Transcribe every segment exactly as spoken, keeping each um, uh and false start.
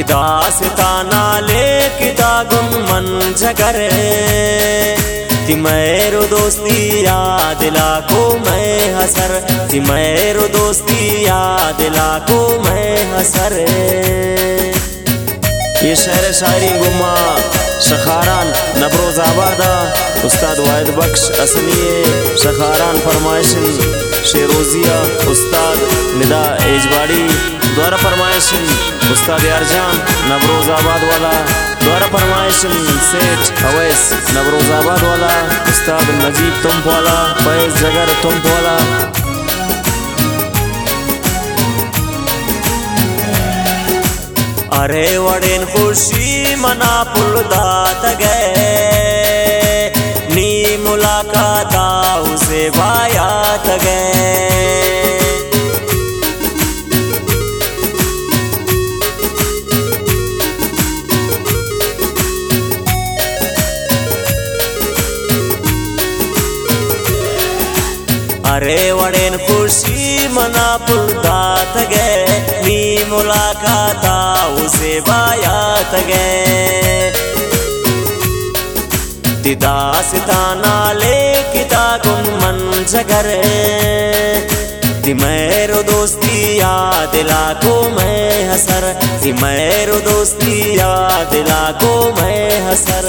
दास्ताना लेकिता गुन मन जगरे ती मेरो दोस्ती याद लाको मैं हसर ती मेरो दोस्ती याद लाको मैं हसर। ये शहर शायरी गुमा शखारान नबरोज़ाबादा उस्ताद वाहिद बख्श असनिये शखारान फरमाइशन शेरोजिया उस्ताद निदा एजवाड़ी द्वारा फरमाइशन उस्ताद यारजान नबरोज़ाबाद वाला द्वारा फरमाइशन सेठ अवैस नबरोज़ाबाद वाला उस्ताद नजीब तुम वाला फैज़ जगर तुम वाला। अरे वड़ेन खुशी मना पुलदात गए नी मुलाकात उसे बायात गए। अरे वड़ेन खुशी मना पुलदात गए नी मुलाकात उसे बायात गए। दास्ताना लेकिता गुन मन जगरे ती मेरो दोस्ती याद लाको मैं हसर ती मेरो दोस्ती याद लाको मैं हसर।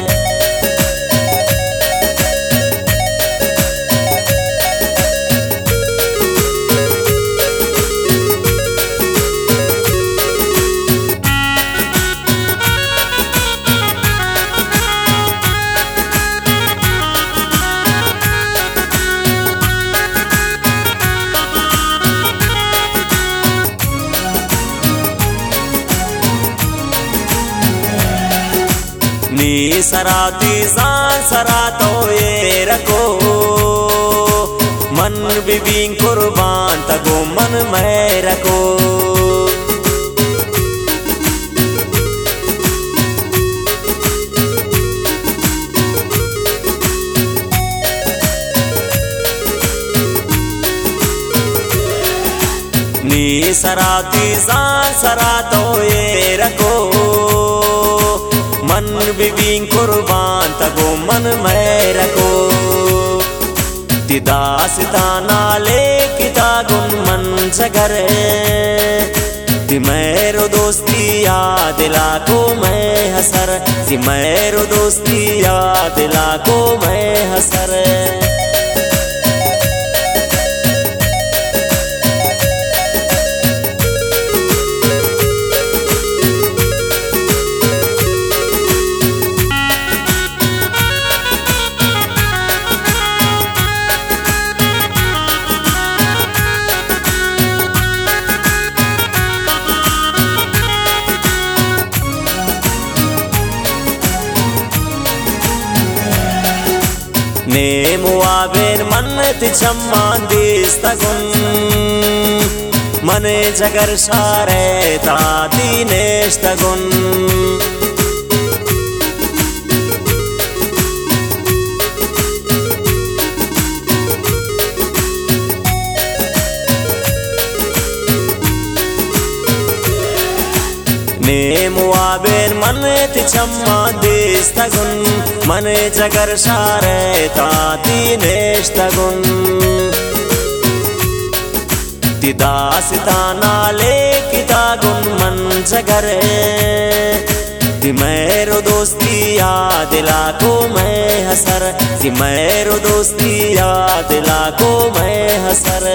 नी सराती जान सरातो ये रखो मन बीबी कुर्बान तगो मन मैं रखो। नी सराती जान सरातो ये रखो मन बीबी कुर्बान तगो मन मैं रखो। ती दास्ताना लेकिता गुन मन जगरे ती मेरो दोस्ती याद लाको मैं हसर ती मेरो दोस्ती याद लाको मैं हसर। ने मुआबेन मन तिचम्मान दिस्तगुन मने जगर शारे तादी नेस्तगुन। ने मुआबेन मन तिचम्मान दिस्तगुन मने जगर शारे तादी नेस्तगुन। ती दास्ताना लेकिता गुन मन जगरे ती मेरो दोस्ती याद लाको मैं हसर ती मेरो दोस्ती याद लाको मैं हसर।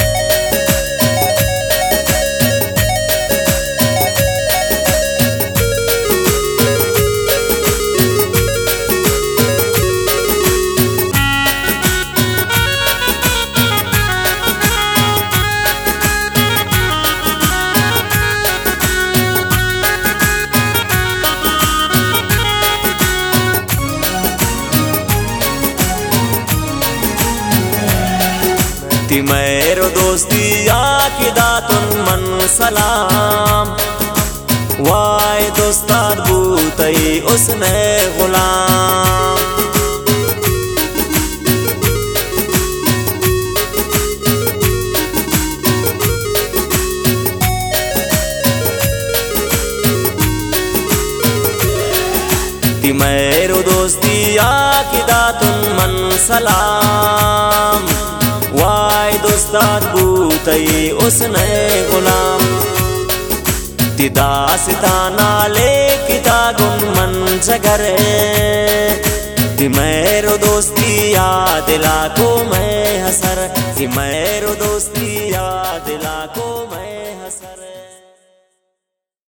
ती मेरो दोस्ती याकिदा तुन मन सलाम वाय दोस्ताद बूतई उसने गुलाम। सलातुन मन सलाम, वाइद उस्ताद बूतई उसने गुलाम। दिदा सिताना ले किता गुन मन जगरे, दिमेरो दोस्ती याद लाको मैं हसर, दिमेरो दोस्ती याद लाको मैं हसर।